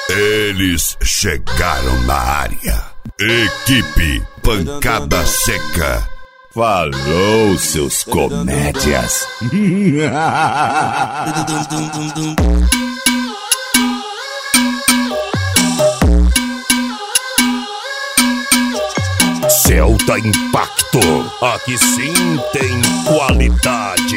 Eles chegaram na área. Equipe Pancada Seca. Falou, seus comédias. Celta Impacto. Aqui sim tem qualidade.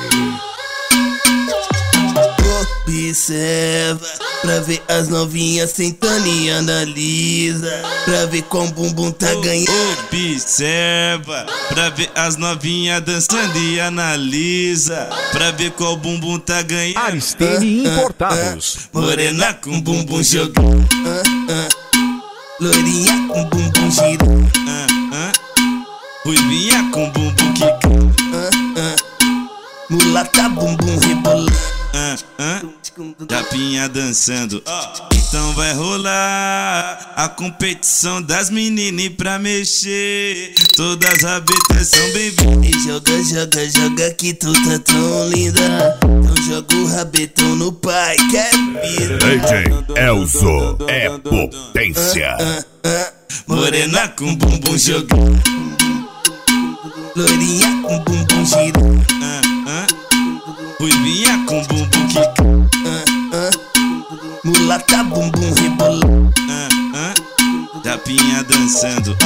Observa, pra ver as novinhas sentando e analisa, pra ver como o bumbum tá ganhando. Observa, pra ver as novinhas dançando e analisa, pra ver qual bumbum tá ganhando. Aristene Importados. Morena com bumbum jogando, loirinha com bumbum girando, ruivinha com bumbum quicando, mulata bumbum rebolando, japinha dançando. Então vai rolar a competição das meninas pra mexer. Todas as rabetas são bem-vindas. E joga, joga, joga que tu tá tão linda. Então joga o rabetão no pai, que é vida. DJ Elzo é potência. Morena com bumbum jogando, loirinha com bumbum girando, ruivinha com bumbum quicando, mulata bumbum rebolando, japinha dançando.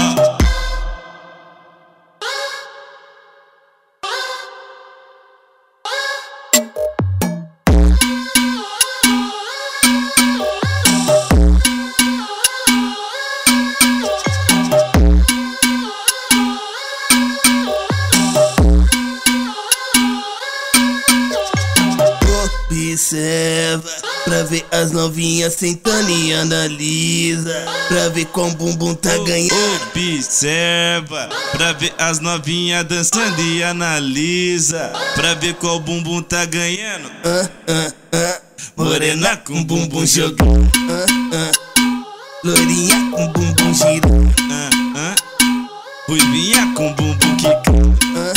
Observa, pra ver as novinhas sentando e analisa, pra ver como o bumbum tá ganhando. Observa, pra ver as novinhas dançando e analisa, pra ver qual bumbum tá ganhando. Morena com bumbum jogando, loirinha com bumbum girando, ruivinha com bumbum quicando,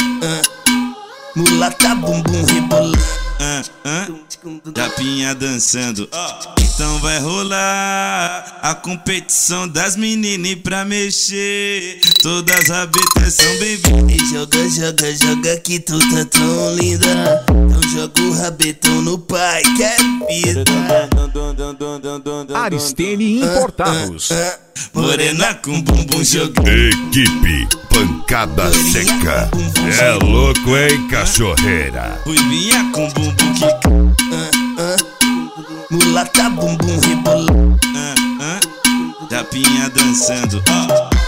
mulata bumbum rebolando, japinha dançando. Então vai rolar a competição das meninas pra mexer. Todas as rabetas são bem-vindas. E joga, joga, joga que tu tá tão linda. Então joga o rabetão no pai, que é vida. Aristene Importados. Morena com bumbum jogando, Equipe Pancada Seca. É louco, hein, cachorreira? ruivinha com bumbum quicando, mulata bumbum rebolando, japinha dançando.